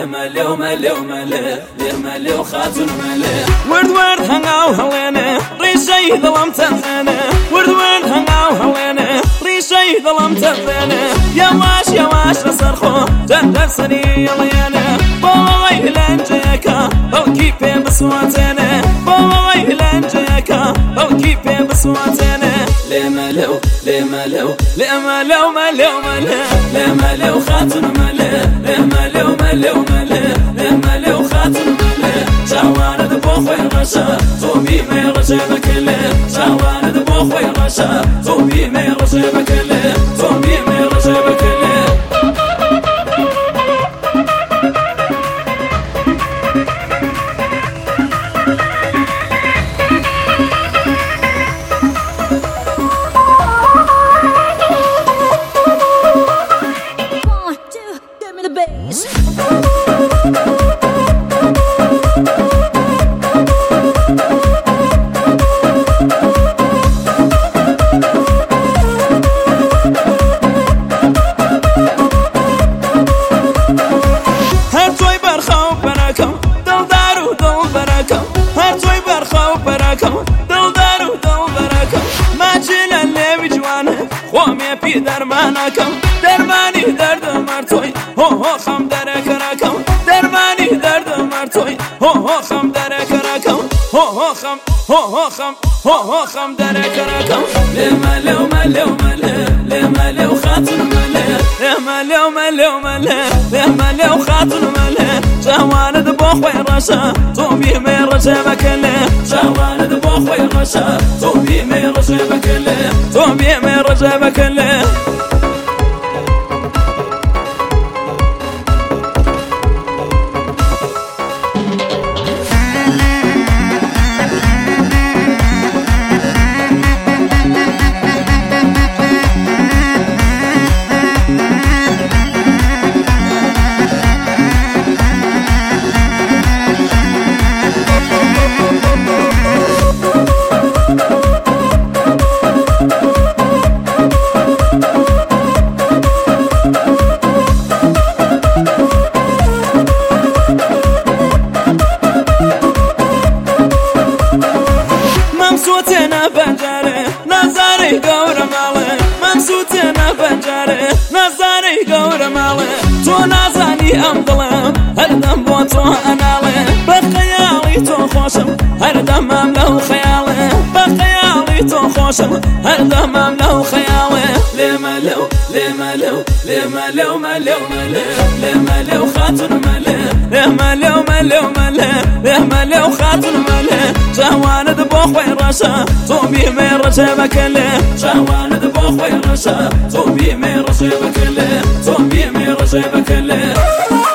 ملو ملو ملو ملو خاتون ملو ورد ورد هنگاو هلينا ريشي ظلم تنزنا ورد ورد هنگاو هلينا ريشي ظلم تنزنا يواش يواش نصرخو جندر سني يلينا باي لنجيكا بوكيبي بصوتنا باي لنجيكا بوكيبي بصوتنا لملو لملو لملو ملو ملو لملو خاتون ملو لملو ملو ملو لملو خاتون ملو شاوانا دبوخوي رشا توبي مي رشا بكله شاوانا دبوخوي رشا توبي مي رشا بكله توبي مي رشا بكله درمانكم درماني درد مرتوي هو خم درك راكم درماني درد مرتوي هو خم درك راكم هو خم درك راكم لملو ملو ملو لملو خاتون ملو لملو ملو ملو لملو خاتون ملو شوان دبوخوي رشا توبي مي رشا بكله شوان دبوخوي رشا توبي مي رشا بكله توبي مي رشا بكله ممسوتنا بنجاري نظري قور مالي ممسوتنا بنجاري نظري قور مالي تو نازاني أمضلم هردم بوتو أنالي بخيالي تو خوشم هردم أملو خيالي بخيالي تو خوشم هردم أملو خيالي لملو لملو لملو ملو ملو لملو خاتون ملو لملو ملو ملو لملو خاتون ملو شوان دبوخوي رشا توبي مي رشا بكله شوان دبوخوي رشا توبي مي رشا بكله توبي مي رشا بكله